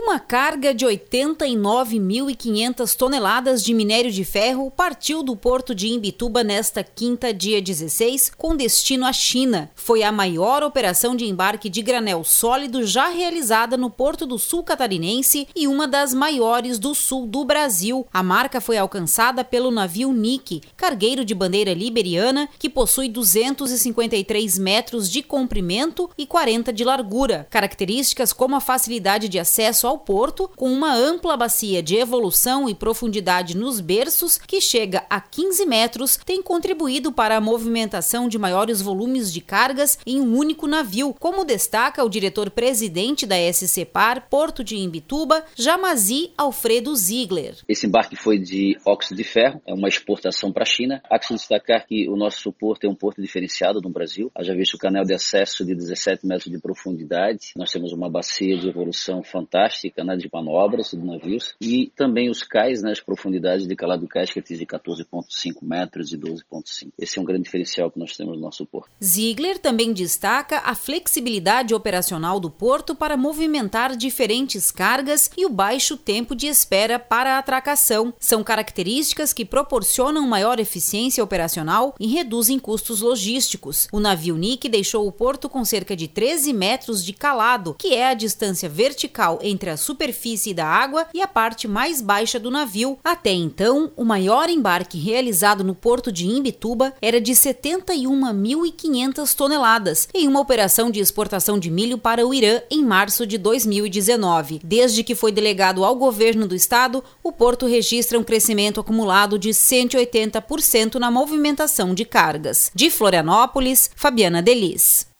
Uma carga de 89.500 toneladas de minério de ferro partiu do porto de Imbituba nesta quinta, dia 16, com destino à China. Foi a maior operação de embarque de granel sólido já realizada no Porto do Sul catarinense e uma das maiores do sul do Brasil. A marca foi alcançada pelo navio Nique, cargueiro de bandeira liberiana, que possui 253 metros de comprimento e 40 de largura. Características como a facilidade de acesso ao porto, com uma ampla bacia de evolução e profundidade nos berços, que chega a 15 metros, tem contribuído para a movimentação de maiores volumes de cargas em um único navio, como destaca o diretor-presidente da SCPar Porto de Imbituba, Jamazi Alfredo Ziegler. Esse embarque foi de óxido de ferro, é uma exportação para a China. Há que se destacar que o nosso porto é um porto diferenciado no Brasil. Haja visto o canal de acesso de 17 metros de profundidade. Nós temos uma bacia de evolução fantástica, canais de manobras de navios e também os cais, as profundidades de calado do cais que atinge 14,5 metros e 12,5. Esse é um grande diferencial que nós temos no nosso porto. Ziegler também destaca a flexibilidade operacional do porto para movimentar diferentes cargas e o baixo tempo de espera para a atracação. São características que proporcionam maior eficiência operacional e reduzem custos logísticos. O navio Nique deixou o porto com cerca de 13 metros de calado, que é a distância vertical entre a superfície da água e a parte mais baixa do navio. Até então, o maior embarque realizado no porto de Imbituba era de 71.500 toneladas, em uma operação de exportação de milho para o Irã em março de 2019. Desde que foi delegado ao governo do estado, o porto registra um crescimento acumulado de 180% na movimentação de cargas. De Florianópolis, Fabiana Delis.